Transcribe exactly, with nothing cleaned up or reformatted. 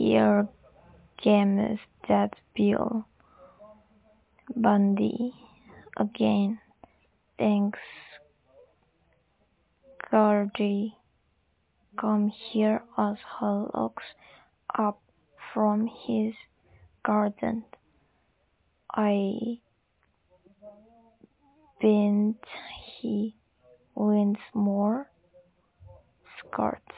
Here comes that Bill Bundy again. Thanks, Gardy. Come here as he looks up from his garden. I bet he wins more. Scott.